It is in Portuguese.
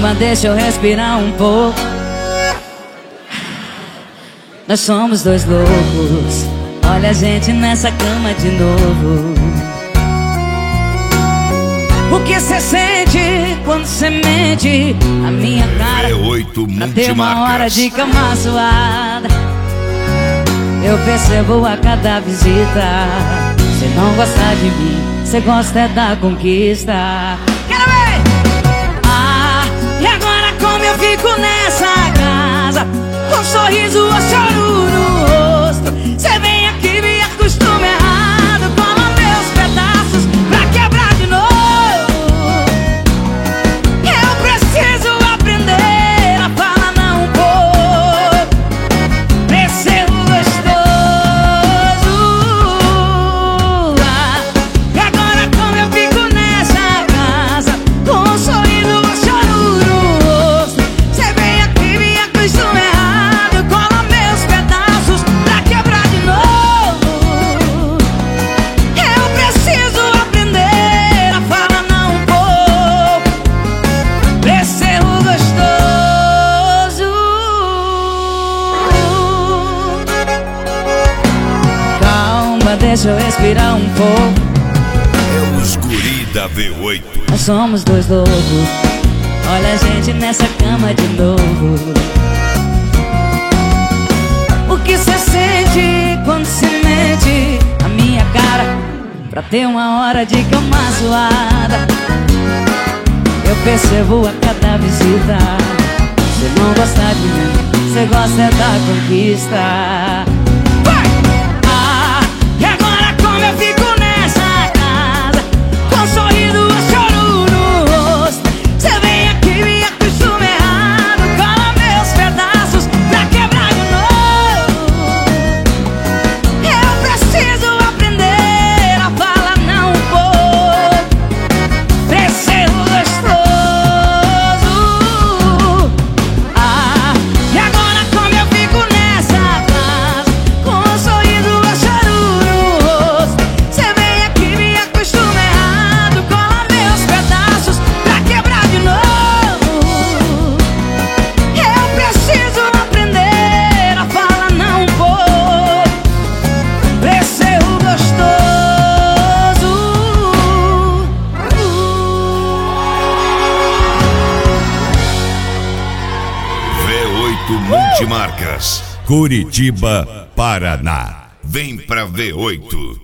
Calma, deixa eu respirar um pouco. Nós somos dois loucos. Olha a gente nessa cama de novo. O que cê sente quando cê mente a minha cara? V8 pra ter uma hora de cama suada. Eu percebo a cada visita. Cê não gosta de mim, cê gosta é da conquista. Quero ver! Ah, e agora como eu fico nessa casa, com um sorriso ou choro no rosto? Cê vem aqui, me acostuma errado, cola meus pedaços pra quebrar de novo. Eu preciso aprender a falar não um pouco, pra ser gostoso. Ah, e agora como eu fico nessa casa, com um sorriso ou choro no rosto? Cê vem aqui, me acostuma errado, cola meus pedaços pra quebrar de novo. Eu preciso aprender a falar não um pouco, pra ser gostoso. Calma, deixa eu respirar um pouco. É os guri da V8. Nós somos dois loucos. Olha a gente nessa cama de novo. O que cê sente quando cê mente a minha cara, pra ter uma hora de cama suada? Eu percebo a cada visita. Cê não gosta de mim, cê gosta é da conquista. Vai! Ah, e agora como eu fico nessa casa, com um sorriso ou choro no rosto? Cê vem aqui, me acostuma errado, cola meus pedaços pra quebrar de novo. Eu preciso aprender a falar não um pouco, pra ser gostoso. Ah, e agora como eu fico nessa casa, com um sorriso ou choro no rosto? Cê vem aqui, me acostuma errado, cola meus pedaços pra quebrar de novo. Eu preciso aprender a falar não um pouco, pra ser gostoso. V8 Multimarcas, Curitiba, Paraná. Vem pra V8.